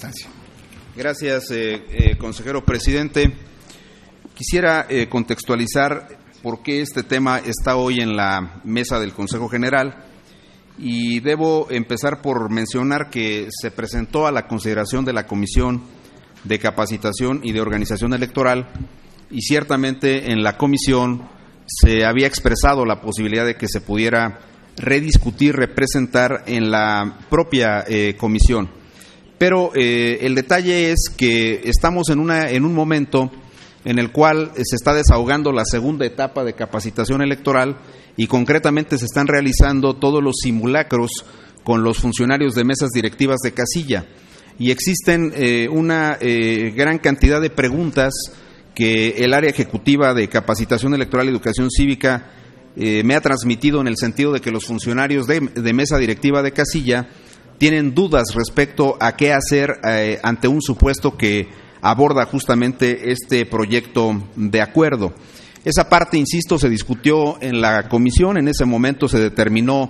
instancia. Gracias, consejero presidente. Quisiera contextualizar por qué este tema está hoy en la mesa del Consejo General, y debo empezar por mencionar que se presentó a la consideración de la Comisión de Capacitación y de Organización Electoral, y ciertamente en la comisión se había expresado la posibilidad de que se pudiera rediscutir, representar en la propia comisión. Pero el detalle es que estamos en un momento en el cual se está desahogando la segunda etapa de capacitación electoral, y concretamente se están realizando todos los simulacros con los funcionarios de mesas directivas de casilla, y existen una gran cantidad de preguntas que el área ejecutiva de capacitación electoral y educación cívica me ha transmitido, en el sentido de que los funcionarios de mesa directiva de casilla tienen dudas respecto a qué hacer ante un supuesto que aborda justamente este proyecto de acuerdo. Esa parte, insisto, se discutió en la comisión. En ese momento se determinó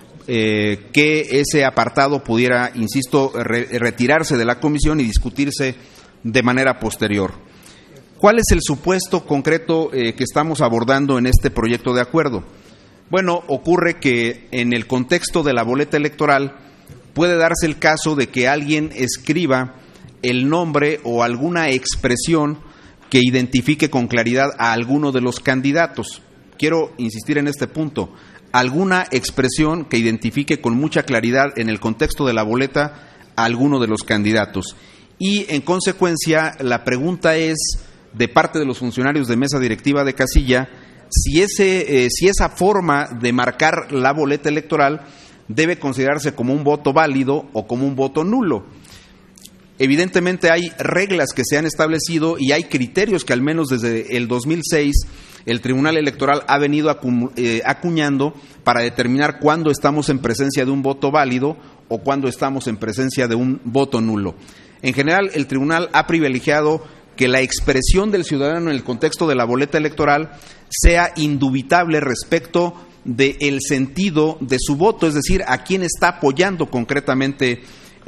que ese apartado pudiera, insisto, retirarse de la comisión y discutirse de manera posterior. ¿Cuál es el supuesto concreto que estamos abordando en este proyecto de acuerdo? Bueno, ocurre que en el contexto de la boleta electoral puede darse el caso de que alguien escriba el nombre o alguna expresión que identifique con claridad a alguno de los candidatos. Quiero insistir en este punto: alguna expresión que identifique con mucha claridad en el contexto de la boleta a alguno de los candidatos. Y en consecuencia, la pregunta es, de parte de los funcionarios de mesa directiva de casilla, si esa forma de marcar la boleta electoral debe considerarse como un voto válido o como un voto nulo. Evidentemente hay reglas que se han establecido y hay criterios que al menos desde el 2006 el Tribunal Electoral ha venido acuñando para determinar cuándo estamos en presencia de un voto válido o cuándo estamos en presencia de un voto nulo. En general, el Tribunal ha privilegiado que la expresión del ciudadano en el contexto de la boleta electoral sea indubitable respecto del sentido de su voto, es decir, a quién está apoyando concretamente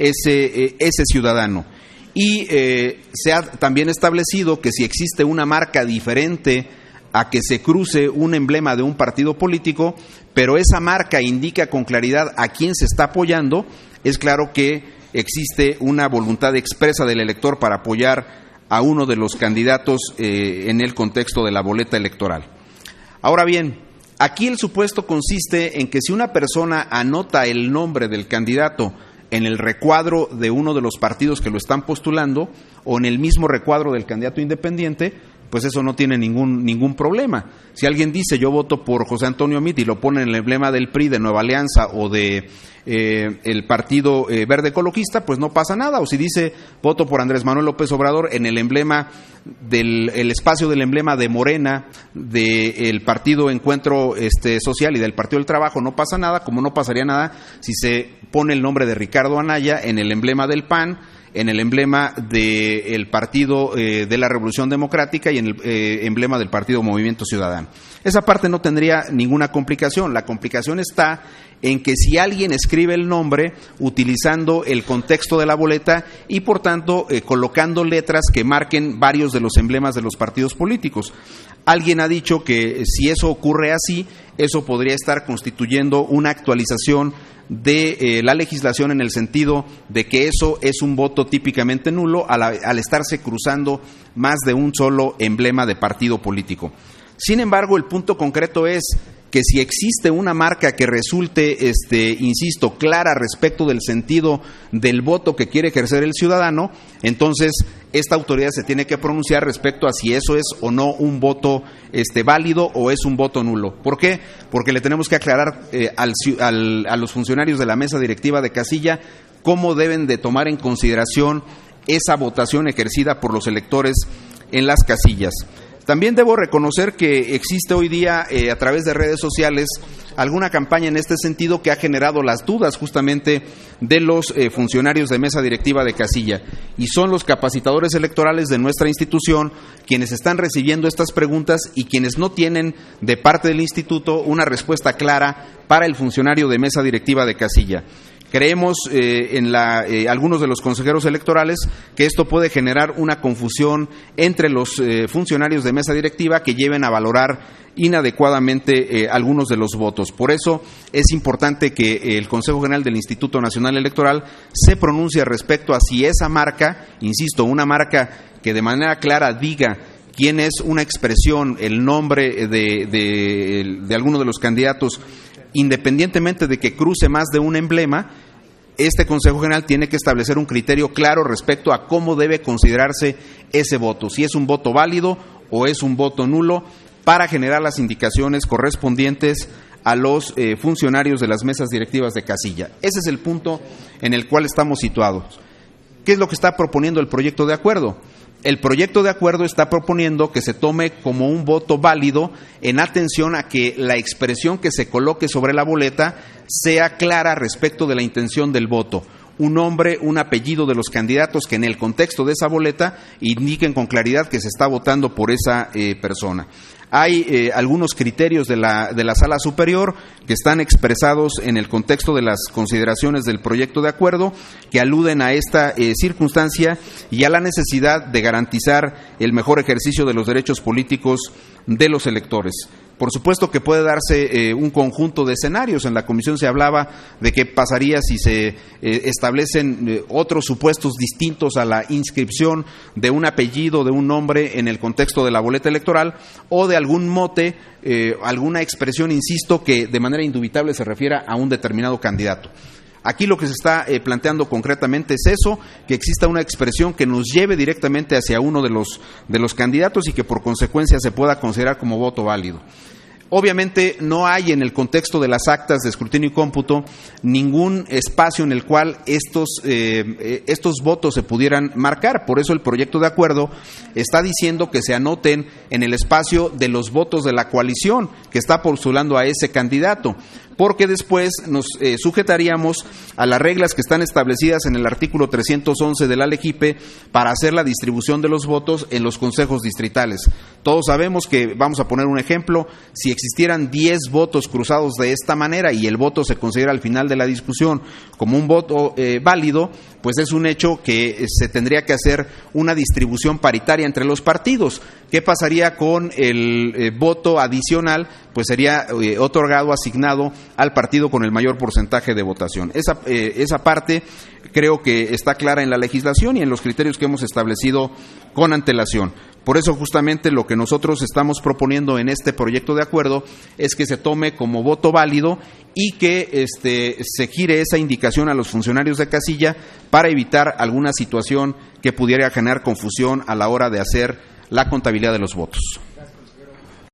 ese ciudadano. Y se ha también establecido que si existe una marca diferente a que se cruce un emblema de un partido político, pero esa marca indica con claridad a quién se está apoyando, es claro que existe una voluntad expresa del elector para apoyar a uno de los candidatos en el contexto de la boleta electoral. Ahora bien, aquí el supuesto consiste en que si una persona anota el nombre del candidato en el recuadro de uno de los partidos que lo están postulando o en el mismo recuadro del candidato independiente, pues eso no tiene ningún problema. Si alguien dice yo voto por José Antonio Meade y lo pone en el emblema del PRI, de Nueva Alianza o de el Partido Verde Ecologista, pues no pasa nada. O si dice voto por Andrés Manuel López Obrador en el emblema el espacio del emblema de Morena, del Partido Encuentro Social y del Partido del Trabajo, no pasa nada, como no pasaría nada si se pone el nombre de Ricardo Anaya en el emblema del PAN, en el emblema del Partido de la Revolución Democrática y en el emblema del Partido Movimiento Ciudadano. Esa parte no tendría ninguna complicación. La complicación está en que si alguien escribe el nombre utilizando el contexto de la boleta y, por tanto, colocando letras que marquen varios de los emblemas de los partidos políticos. Alguien ha dicho que si eso ocurre así, eso podría estar constituyendo una actualización de la legislación, en el sentido de que eso es un voto típicamente nulo al estarse cruzando más de un solo emblema de partido político. Sin embargo, el punto concreto es que si existe una marca que resulte, insisto, clara respecto del sentido del voto que quiere ejercer el ciudadano, entonces esta autoridad se tiene que pronunciar respecto a si eso es o no un voto válido o es un voto nulo. ¿Por qué? Porque le tenemos que aclarar a los funcionarios de la mesa directiva de casilla cómo deben de tomar en consideración esa votación ejercida por los electores en las casillas. También debo reconocer que existe hoy día a través de redes sociales alguna campaña en este sentido que ha generado las dudas justamente de los funcionarios de mesa directiva de casilla, y son los capacitadores electorales de nuestra institución quienes están recibiendo estas preguntas y quienes no tienen de parte del instituto una respuesta clara para el funcionario de mesa directiva de casilla. Creemos algunos de los consejeros electorales que esto puede generar una confusión entre los funcionarios de mesa directiva que lleven a valorar inadecuadamente algunos de los votos. Por eso es importante que el Consejo General del Instituto Nacional Electoral se pronuncie respecto a si esa marca, insisto, una marca que de manera clara diga quién es una expresión, el nombre de alguno de los candidatos, independientemente de que cruce más de un emblema, este Consejo General tiene que establecer un criterio claro respecto a cómo debe considerarse ese voto, si es un voto válido o es un voto nulo, para generar las indicaciones correspondientes a los funcionarios de las mesas directivas de casilla. Ese es el punto en el cual estamos situados. ¿Qué es lo que está proponiendo el proyecto de acuerdo? El proyecto de acuerdo está proponiendo que se tome como un voto válido en atención a que la expresión que se coloque sobre la boleta sea clara respecto de la intención del voto. Un nombre, un apellido de los candidatos que en el contexto de esa boleta indiquen con claridad que se está votando por esa persona. Hay algunos criterios de la Sala Superior que están expresados en el contexto de las consideraciones del proyecto de acuerdo que aluden a esta circunstancia y a la necesidad de garantizar el mejor ejercicio de los derechos políticos de los electores. Por supuesto que puede darse un conjunto de escenarios. En la comisión se hablaba de qué pasaría si se establecen otros supuestos distintos a la inscripción de un apellido, de un nombre en el contexto de la boleta electoral o de algún mote, alguna expresión, insisto, que de manera indubitable se refiera a un determinado candidato. Aquí lo que se está planteando concretamente es eso, que exista una expresión que nos lleve directamente hacia uno de los candidatos y que por consecuencia se pueda considerar como voto válido. Obviamente no hay en el contexto de las actas de escrutinio y cómputo ningún espacio en el cual estos votos se pudieran marcar. Por eso el proyecto de acuerdo está diciendo que se anoten en el espacio de los votos de la coalición que está postulando a ese candidato, porque después nos sujetaríamos a las reglas que están establecidas en el artículo 311 de la LEGIPE para hacer la distribución de los votos en los consejos distritales. Todos sabemos que, vamos a poner un ejemplo, si existieran 10 votos cruzados de esta manera y el voto se considera al final de la discusión como un voto válido, pues es un hecho que se tendría que hacer una distribución paritaria entre los partidos. ¿Qué pasaría con el voto adicional? Pues sería otorgado, asignado al partido con el mayor porcentaje de votación. Esa parte creo que está clara en la legislación y en los criterios que hemos establecido con antelación. Por eso justamente lo que nosotros estamos proponiendo en este proyecto de acuerdo es que se tome como voto válido y que se gire esa indicación a los funcionarios de casilla para evitar alguna situación que pudiera generar confusión a la hora de hacer la contabilidad de los votos.